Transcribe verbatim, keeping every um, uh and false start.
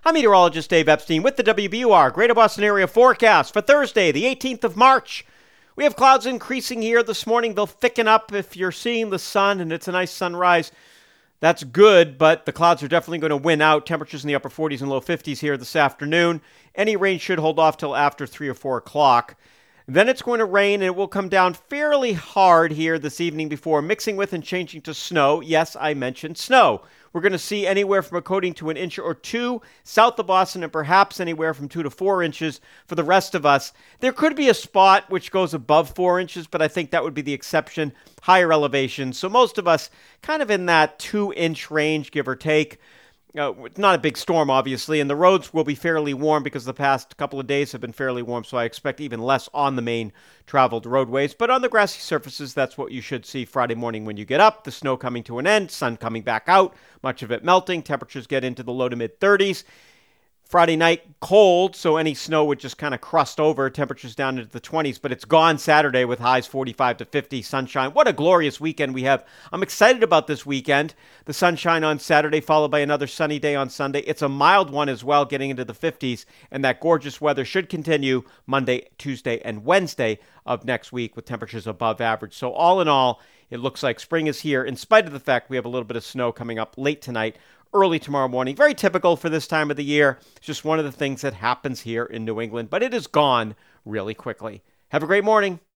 I'm meteorologist Dave Epstein with the W B U R Greater Boston Area forecast for Thursday, the eighteenth of March. We have clouds increasing here this morning. They'll thicken up if you're seeing the sun and it's a nice sunrise. That's good, but the clouds are definitely going to win out. Temperatures in the upper forties and low fifties here this afternoon. Any rain should hold off till after three or four o'clock. Then it's going to rain, and it will come down fairly hard here this evening before mixing with and changing to snow. Yes, I mentioned snow. We're going to see anywhere from a coating to an inch or two south of Boston, and perhaps anywhere from two to four inches for the rest of us. There could be a spot which goes above four inches, but I think that would be the exception, higher elevation. So most of us kind of in that two-inch range, give or take. Uh, it's not a big storm, obviously, and the roads will be fairly warm because the past couple of days have been fairly warm, so I expect even less on the main traveled roadways. But on the grassy surfaces, that's what you should see Friday morning when you get up. The snow coming to an end, sun coming back out, much of it melting. Temperatures get into the low to mid thirties. Friday night, cold, so any snow would just kind of crust over. Temperatures down into the twenties, but it's gone Saturday with highs forty-five to fifty, sunshine. What a glorious weekend we have. I'm excited about this weekend. The sunshine on Saturday, followed by another sunny day on Sunday. It's a mild one as well, getting into the fifties, and that gorgeous weather should continue Monday, Tuesday, and Wednesday of next week with temperatures above average. So all in all, it looks like spring is here, in spite of the fact we have a little bit of snow coming up late tonight, early tomorrow morning. Very typical for this time of the year. It's just one of the things that happens here in New England, but it is gone really quickly. Have a great morning.